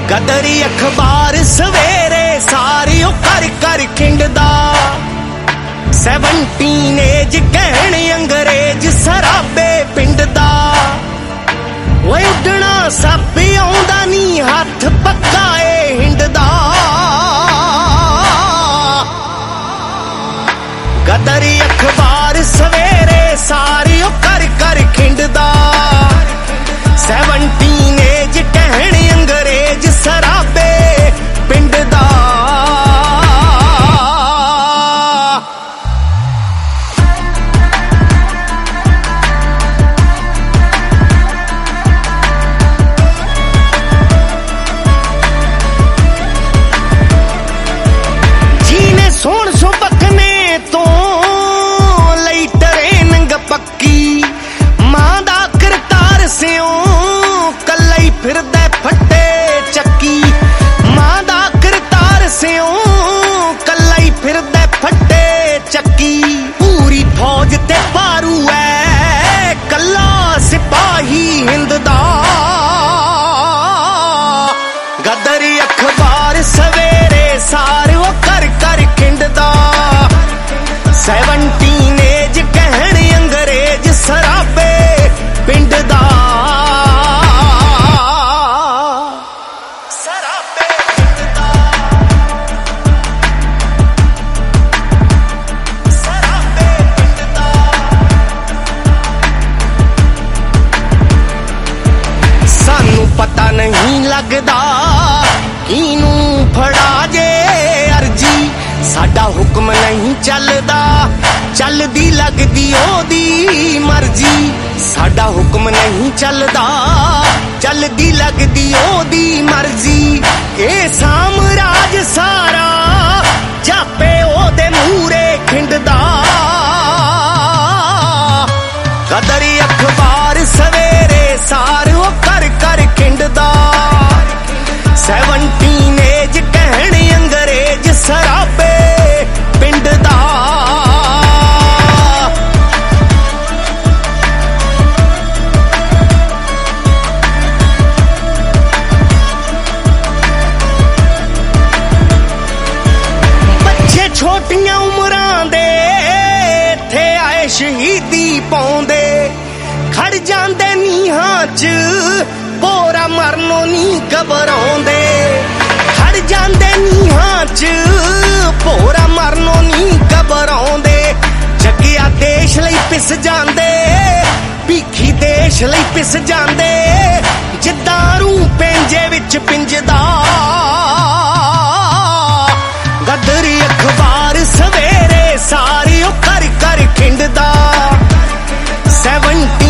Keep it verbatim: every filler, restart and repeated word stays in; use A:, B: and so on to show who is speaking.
A: गदरी अखबार सवेरे सारी ओ कर कर खिंडदा। सैवनटीन एज कहण अंग्रेज सराबे पिंड दा। ओए उडना सप आउंदा नी हथ पक्का ए हिंडदा। गदरी अखबार सवेरे सारी ओ कर कर खिंडदा। सैवनटीन एज कहण अंग्रेज सराबे पिंड दा। जीने सोण सो बखने तो लई ट्रेनिंग पक्की। मां दा करतार सिओ कल्ला ही फिरदा फट्टे चक्की। मां दा करतार सिओ कल्ला ही फिरदा फट्टे चक्की। पूरी फौज ते पारू है कल्ला सिपाही हिंद दा। गदरी अखबार सवेरे सारे वो कर कर खिंडदा। सैवनटीन एज कहण अंग्रेज सराबे पिंड दा। सराबे पिंड दा। सराबे पिंड दा। सानू पता नहीं लगदा किनू फड़ा जे अर्जी। साडा हुक्म नहीं चलदा चलदी लगदी ओदी मर्जी। साडा हुक्म नहीं चलदा चलदी लगदी ओदी मर्जी। ए सामराज सारा जापे ओदे मूरे खिंडदा। गदरी अखबार सवेरे सारे ओ कर कर खिंडदा। सैवनटीन एज कहण अंग्रेज सराबे पिंड दा। बच्चे छोटियां उमरां दे थे आए शहीदी पाउंदे। खड़ जांदे नीहां च पोरा मरनो नी घबराउंदे। खड़ जांदे नीहां च पोरा मरनो नी घबराउंदे। जगिया देश लई पिस जांदे भीखी देश लई पिस जांदे। जिद्दां रूह पेंजे विच पिंजदा। गदरी अखबार सवेरे सारी ओ कर कर खिंडदा। सैवनटीन